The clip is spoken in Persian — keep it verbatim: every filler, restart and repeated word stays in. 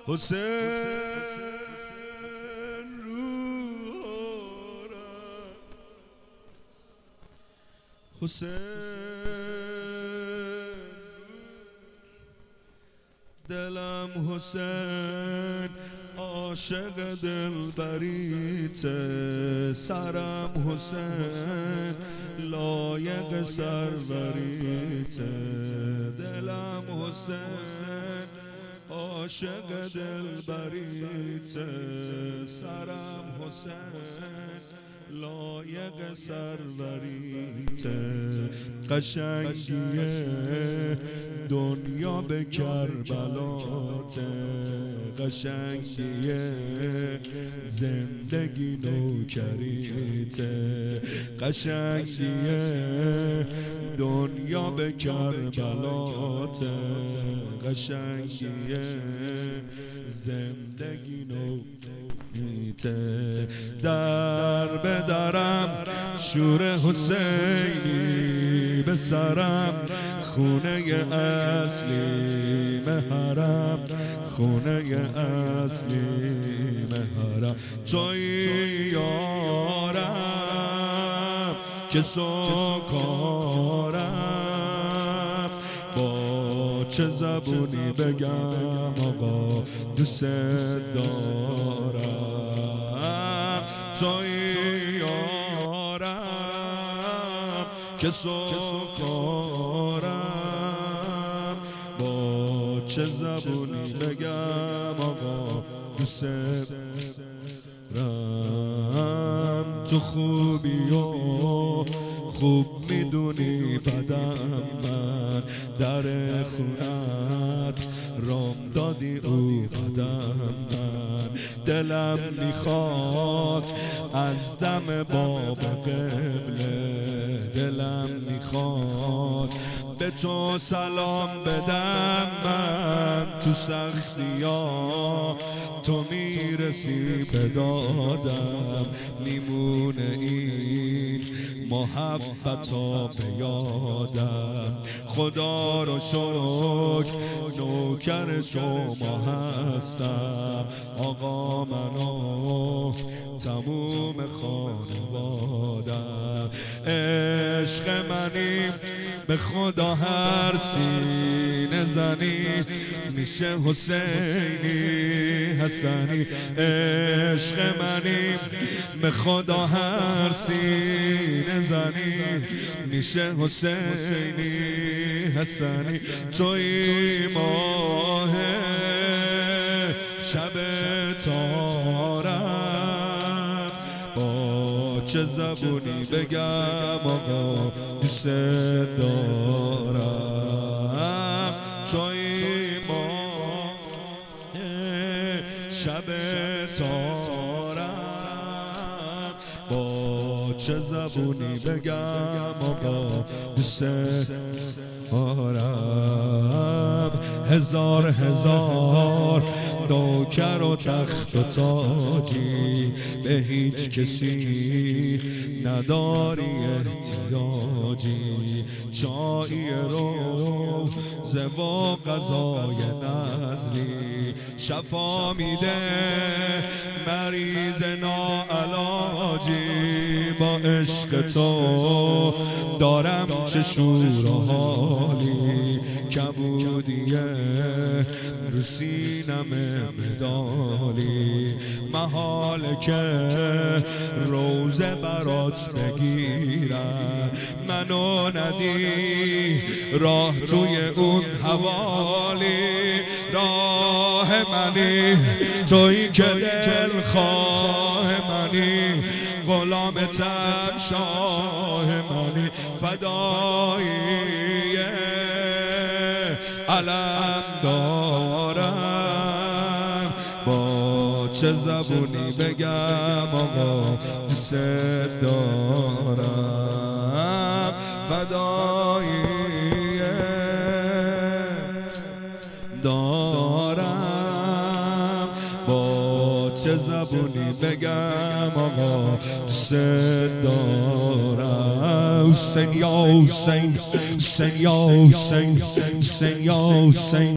حسین حسین دلم حسین عاشق دلبریته، سرم حسین لایق سروریته. دلم حسین عاشق دلبریته، سرم حسین لایق سروریته. قشنگی دنیا به کربلاته، قشنگی زندگی نوکریته. قشنگی دنیا به کربلاته، قشنگی زندگی نوکریته. در به درم شور حسینی، به سرم خونه اصلی مهرم، خونه اصلی مهرم. توی یارم که سوکارم، با چه زبونی بگم آقا دوست دارم. توی یارم که سوکارم، با چه زبونی بگم آقا دوست دارم. تو خوبی و خوب میدونی بدم من، در خونت رام دادی او قدم من. دلم میخواد از دم باب قبله، دلم میخواد به تو سلام بدم من. تو سختی‌ها تو میرسی به دادم، میمونه این محبتا به یادم. خدا رو شکر نوکر شما هستم، آقا منو تموم خانوادم. عشق منیم به خدا هر سینه زنی، میشه حسینی حسنی. عشق منیم به خدا هر سینه زنی، میشه حسینی حسنی. توی ماه شب تارم، با چه زبونی بگم آقا دوست دارم. توی ماه شب تارم، با چه زبونی بگم آقا دوست دارم. هزار هزار نوکر و تخت و تاجی، به هیچ کسی نداری احتیاجی. چایی رو زوا غذای نظری، شفا میده مریض ناعلاجی. با عشق تو دارم چه شور و حالی، کبودیه رو سینم مدالی. محاله که روزه برات بگیرم، منو ندی راه توی اون حوالی. راه منی توی که دل خواه منی، غلامتم شاه منی. فدایی علم دارم، با چه زبونی بگم آقا دوست دارم. فدایی دارم، با چه زبونی بگم آقا دوست دارم. حسین یا حسین، حسین یا حسین، حسین یا حسین.